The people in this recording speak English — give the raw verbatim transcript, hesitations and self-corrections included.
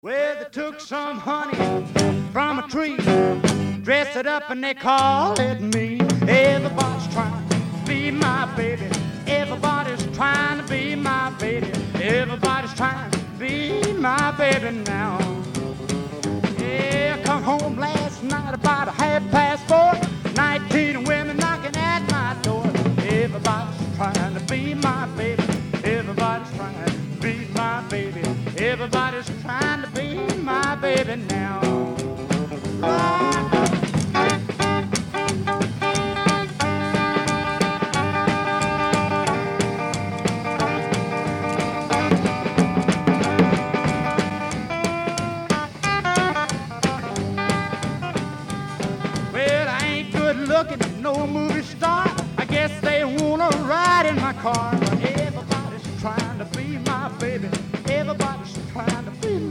Well, they took some honey from a tree, dressed it up and they call it me. Everybody's trying to be my baby. Everybody's trying to be my baby. Everybody's trying to be my baby now. Yeah, I come home last night about a half past four. Nineteen women knocking at my door. Everybody's trying to be my baby. Everybody's trying to be my baby. Everybody's trying to be my baby now. Well, I ain't good looking, no movie star. I guess they wanna ride in my car.